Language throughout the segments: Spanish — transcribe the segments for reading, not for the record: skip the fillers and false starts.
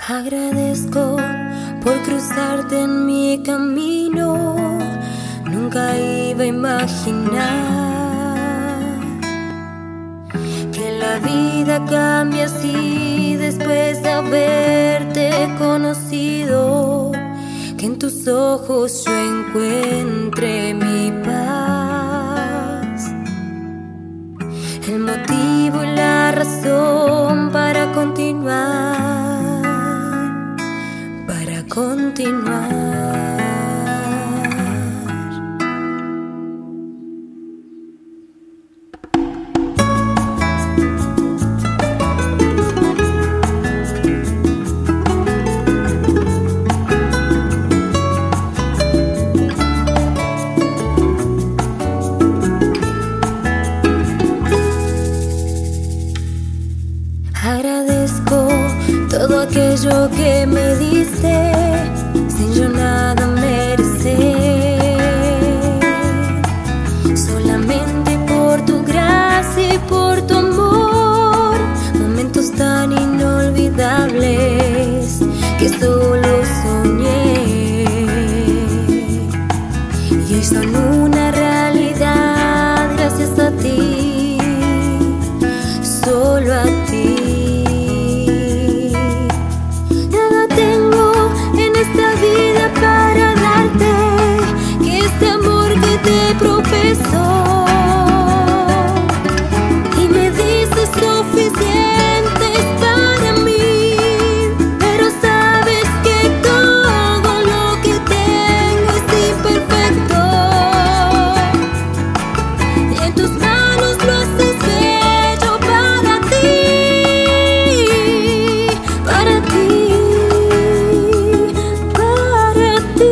Agradezco por cruzarte en mi camino. Nunca iba a imaginar que la vida cambia así después de haberte conocido. Que en tus ojos yo encuentre mi paz, el motivo y la razón para continuar, para continuar. Agradezco todo aquello que me diste sin yo nada merecer. Solamente por tu gracia y por tu amor, momentos tan inolvidables que solo soñé y hoy son una realidad gracias a ti, solo a ti. Te profesó y me dices suficientes para mí, pero sabes que todo lo que tengo es imperfecto y en tus manos lo haces bello para ti, para ti, para ti.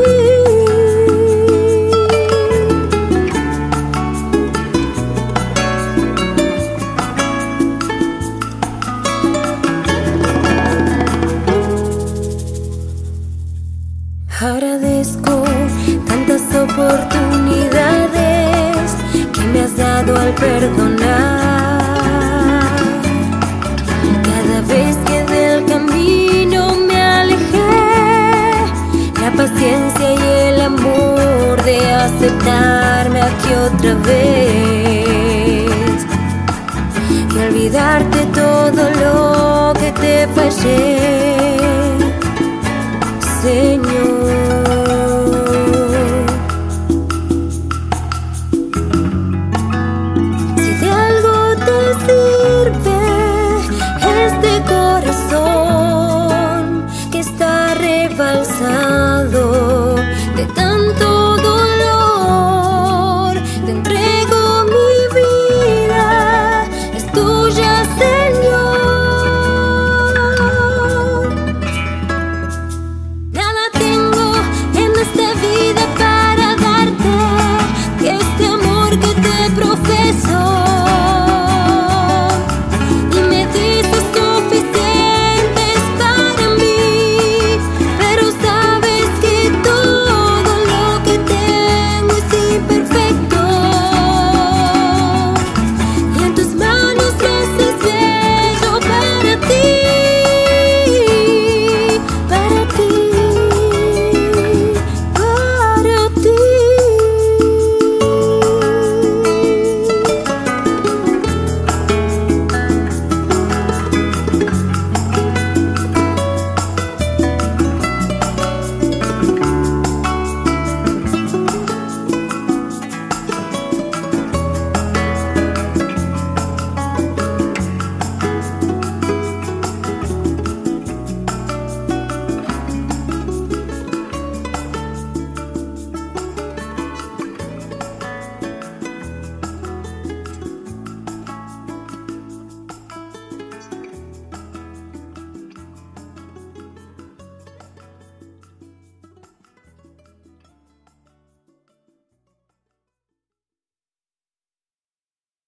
Agradezco tantas oportunidades que me has dado al perdonar. Cada vez que del camino me alejé, la paciencia y el amor de aceptarme aquí otra vez y olvidarte todo lo que te fallé.